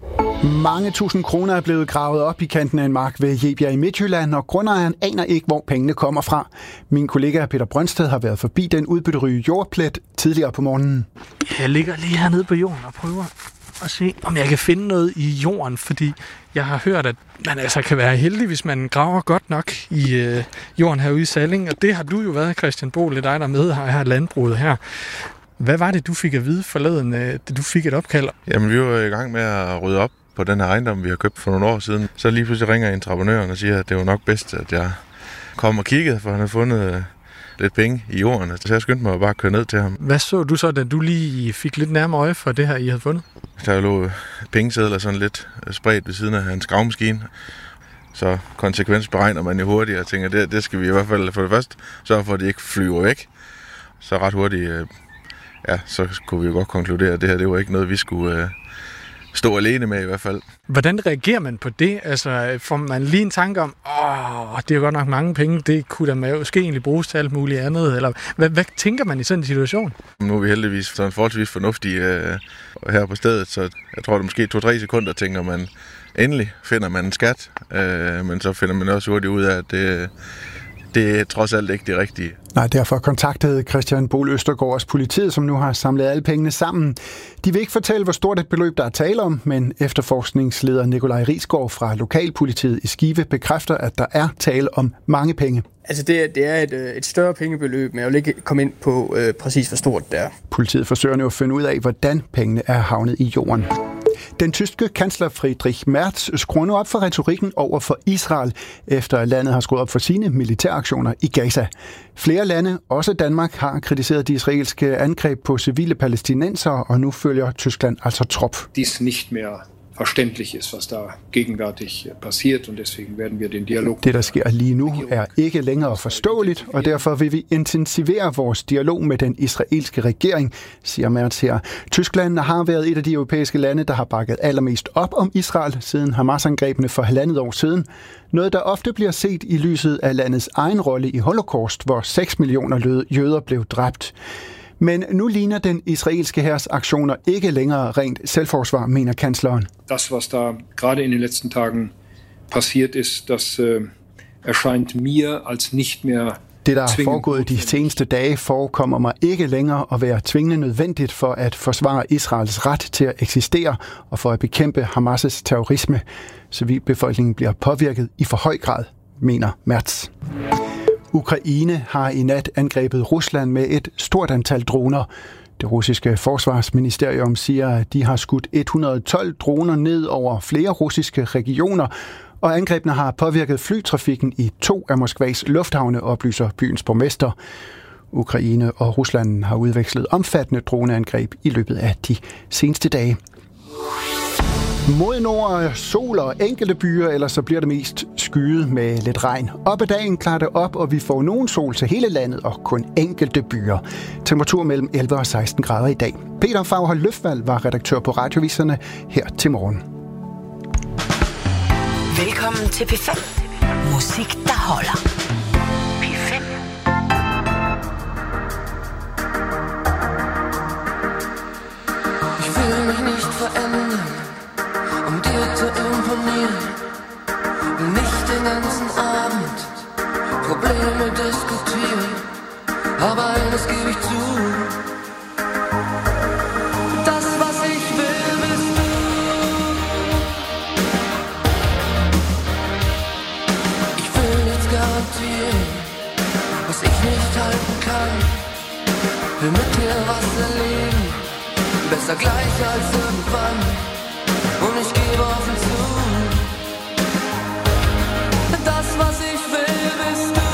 Mange tusind kroner er blevet gravet op i kanten af en mark ved Jebjerg i Midtjylland, og grundejeren aner ikke, hvor pengene kommer fra. Min kollega Peter Brøndsted har været forbi den udbytterige jordplet tidligere på morgenen. Jeg ligger lige hernede på jorden og prøver at se, om jeg kan finde noget i jorden, fordi jeg har hørt, at man altså kan være heldig, hvis man graver godt nok i øh, jorden herude i Salling, og det har du jo været, Christian Bohl, dig der med her, her landbruget her. Hvad var det, du fik at vide forleden, da du fik et opkald? Jamen, vi var i gang med at rydde op på den her ejendom, vi har købt for nogle år siden. Så lige pludselig ringer entreprenøren og siger, at det var nok bedst, at jeg kom og kiggede, for han havde fundet lidt penge i jorden. Så jeg skyndte mig bare at køre ned til ham. Hvad så du så, da du lige fik lidt nærmere øje for det her, I havde fundet? Der lå pengesedler sådan lidt spredt ved siden af hans gravmaskine. Så konsekvensberegner man jo hurtigt og tænker, det, det skal vi i hvert fald for det første sørge for, at de ikke flyver væk. Så ret hurtigt, ja, så kunne vi jo godt konkludere, at det her det var ikke noget, vi skulle øh, stå alene med i hvert fald. Hvordan reagerer man på det? Altså, får man lige en tanke om, åh, det er jo godt nok mange penge, det kunne da måske egentlig bruges til alt muligt andet, eller hvad, hvad tænker man i sådan en situation? Nu er vi heldigvis sådan forholdsvis fornuftige øh, her på stedet, så jeg tror, det måske to-tre sekunder tænker man, endelig finder man en skat, øh, men så finder man også hurtigt ud af, at det, det er trods alt ikke det rigtige. Nej, derfor kontaktede Christian Bohl Østergaard også politiet, som nu har samlet alle pengene sammen. De vil ikke fortælle, hvor stort et beløb, der er tale om, men efterforskningsleder Nikolaj Risgaard fra Lokalpolitiet i Skive bekræfter, at der er tale om mange penge. Altså det er, det er et, et større pengebeløb, men jeg vil ikke komme ind på øh, præcis, hvor stort det er. Politiet forsøger nu at finde ud af, hvordan pengene er havnet i jorden. Den tyske kansler Friedrich Merz skruer nu op for retorikken over for Israel, efter at landet har skruet op for sine militæraktioner i Gaza. Flere lande, også Danmark, har kritiseret de israelske angreb på civile palæstinensere, og nu følger Tyskland altså trop. Dies nicht mehr verständlich ist, was da gegenwärtig passiert, und deswegen werden wir den Dialog... Det, der sker lige nu, er ikke længere forståeligt, og derfor vil vi intensivere vores dialog med den israelske regering, siger Merz her. Tyskland har været et af de europæiske lande, der har bakket allermest op om Israel siden Hamas-angrebene for halvandet år siden. Noget, der ofte bliver set i lyset af landets egen rolle i Holocaust, hvor seks millioner jøder blev dræbt. Men nu ligner den israelske hærs aktioner ikke længere rent selvforsvar, mener kansleren. Das, was da gerade in den letzten Tagen passiert ist, das äh, erscheint mir als nicht mehr Det, der er foregået de seneste dage, forekommer mig ikke længere at være tvingende nødvendigt for at forsvare Israels ret til at eksistere og for at bekæmpe Hamas' terrorisme. Civilbefolkningen bliver påvirket i for høj grad, mener Merz. Ukraine har i nat angrebet Rusland med et stort antal droner. Det russiske forsvarsministerium siger, at de har skudt et hundrede og tolv droner ned over flere russiske regioner, og angrebene har påvirket flytrafikken i to af Moskvas lufthavne, oplyser byens borgmester. Ukraine og Rusland har udvekslet omfattende droneangreb i løbet af de seneste dage. Mod nord, sol og enkelte byer, eller så bliver det mest skyet med lidt regn. Op ad dagen klarer det op, og vi får nogen sol til hele landet og kun enkelte byer. Temperatur mellem elleve og seksten grader i dag. Peter Faghold Løfvald var redaktør på Radioviserne her til morgen. Velkommen til P fem. Musik, der holder. P fem. Ich will mich nicht verändern, um dir zu imponieren. Will nicht den ganzen Abend Probleme diskutieren. Aber eines gebe ich zu. Das, was ich will, bist du. Ich will nichts garantieren, was ich nicht halten kann. Will mit dir was erleben, besser gleich als irgendwann. Und ich gebe offen zu. Das, was ich will, bist du.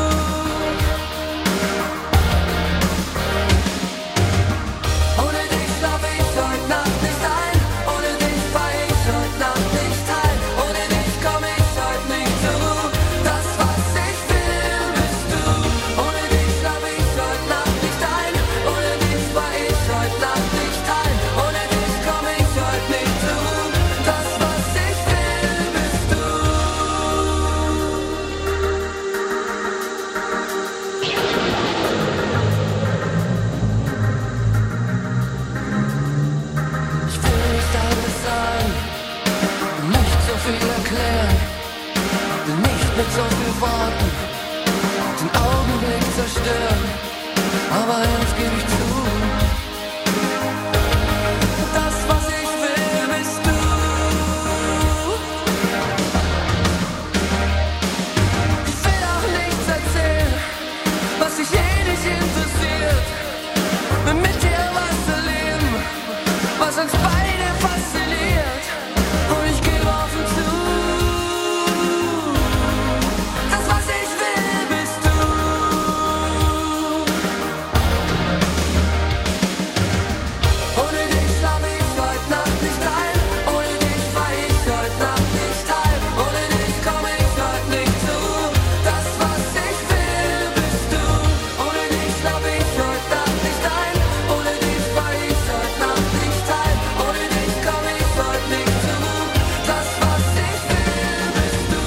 Ohne dich schlaf ich heute Nacht nicht ein. Ohne dich fahr ich heute Nacht nicht heim. Ohne dich komm ich heute nicht zu. Das, was ich will, bist du. Ohne dich schlaf ich heute Nacht nicht ein. Ohne dich fahr ich heute Nacht nicht heim. Ohne dich komm ich heute nicht zu. Das, was ich will, bist du. Ich will nicht alles sagen, nicht so viel erklären, will nicht mit so viel Worten den Augenblick zerstören, aber eins gebe ich zu. Das, was ich will, bist du. Ich will auch nichts erzählen, was sich eh nicht interessiert. Will mit dir was erleben, was uns beide fasziniert. Und ich gebe offen zu. Das, was ich will, bist du. Ohne dich schlaf ich heute Nacht nicht ein. Ohne dich fahr ich heute Nacht nicht heim. Ohne dich komm ich heute nicht zu. Das, was ich will, bist du. Ohne dich schlaf ich heute Nacht nicht ein. Ohne dich fahr ich heute Nacht nicht heim. Ohne dich komm ich heute nicht zu. Das, was ich will, bist du.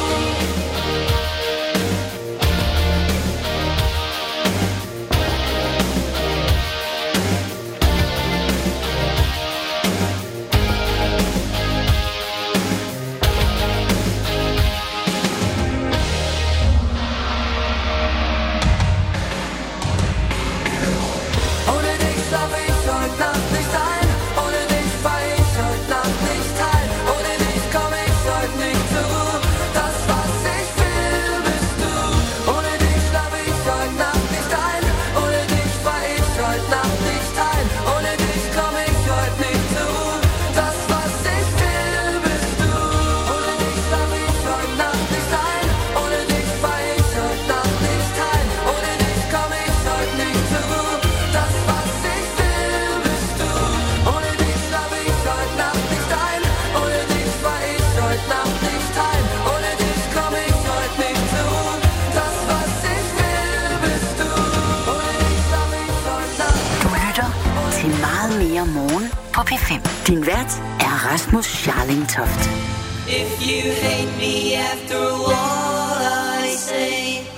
Ohne dich schlaf ich heute Nacht nicht ein. Ohne dich fahr ich heute Nacht nicht heim. Ohne dich komm ich heute nicht zu. Das, was ich will, bist du. Ohne dich schlaf ich heute Nacht nicht ein. Ohne dich fahr ich heute Nacht nicht heim. Ohne dich komm ich heute nicht zu. Das, was ich will, bist du. Ohne dich schlaf ich heute Nacht nicht ein. Ohne dich fahr ich heute Nacht nicht heim. Ohne dich komm ich heute nicht zu. Das, was ich will, bist du. Ohne dich schlaf ich heute Nacht nicht ein. Ohne dich fahr ich heute Nacht nicht heim. Ohne dich komm ich heute nicht zu. Das, was ich will, bist du. Ohne dich schlaf ich heute Nacht. Du lytter til meget mere morgen på P fem. Din vært er Rasmus Scharling Toft. If you hate me after all I say,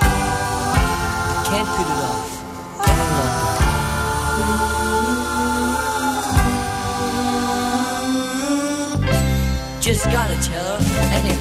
can't put it off. Just gotta tell her, and it